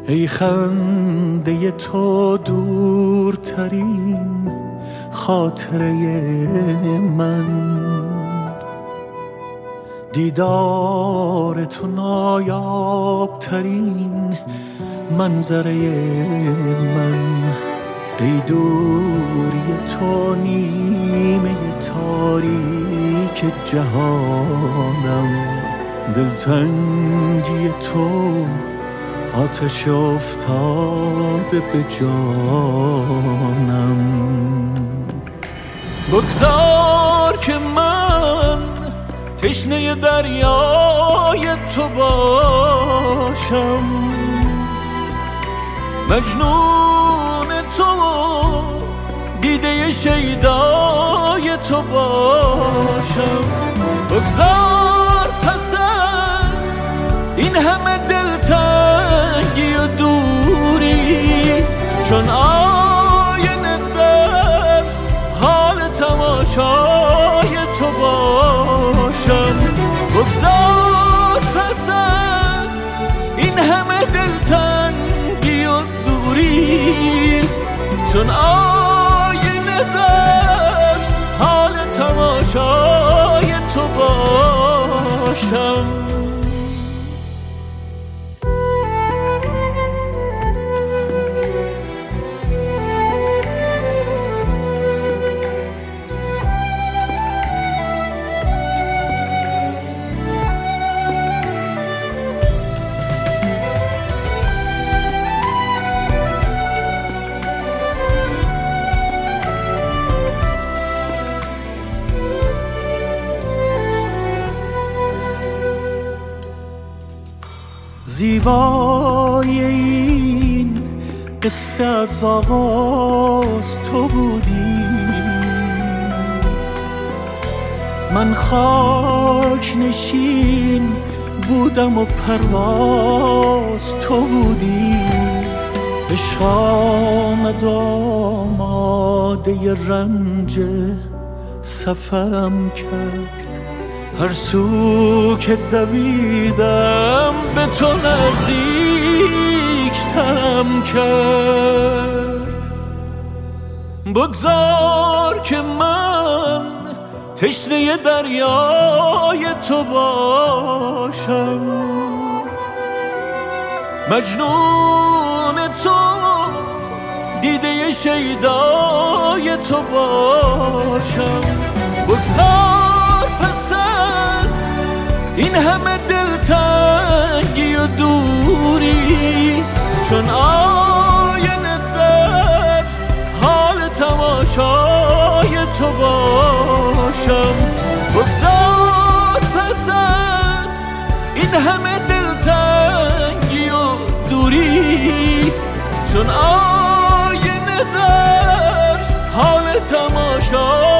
ای خنده تو دورترین خاطره من، دیدار تو نایابترین منظره من، ای دوری تو نیمه تاریک جهانم، دلتنگی تو آتش افتاده به جانم. بگذار که من تشنه دریای تو باشم، مجنون تو دیده شیدای تو باشم. بگذار پس از این همه دلتنگی و دوری، چون آینه در حال تماشای تو باشم. بگذار پس از این همه دلتنگی و دوری، چون آینه در حال تماشای تو باشم. زیبای این قصه از آغاز تو بودی، من خاک نشین بودم و پرواز تو بودی. عشق آمد آماده رنج سفرم کرد، هر سو که دویدم به تو نزدیکترم کرد. بگذار که من تشنه دریای تو باشم، مجنون تو دیده شیدای تو باشم. بگذار پس از این همه دلتنگی و دوری، چون آینه در حال تماشای تو باشم. بگذار پس از این همه دلتنگی و دوری، چون آینه در حال تماشای